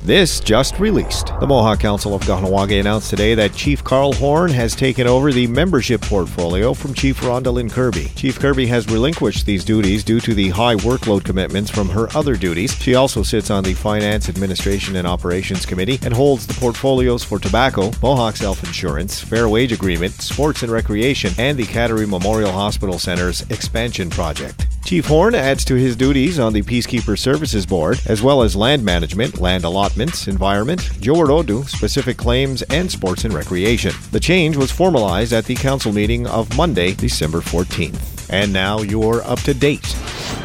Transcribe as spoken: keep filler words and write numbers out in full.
This just released. The Mohawk Council of Kahnawake announced today that Chief Carl Horn has taken over the membership portfolio from Chief Rhonda Lynn Kirby. Chief Kirby has relinquished these duties due to the high workload commitments from her other duties. She also sits on the Finance, Administration and Operations Committee and holds the portfolios for tobacco, Mohawk Self-Insurance, Fair Wage Agreement, Sports and Recreation, and the Cattery Memorial Hospital Center's expansion project. Chief Horn adds to his duties on the Peacekeeper Services Board, as well as land management, land allotments, environment, Joworodu, specific claims, and sports and recreation. The change was formalized at the council meeting of Monday, December fourteenth. And now you're up to date.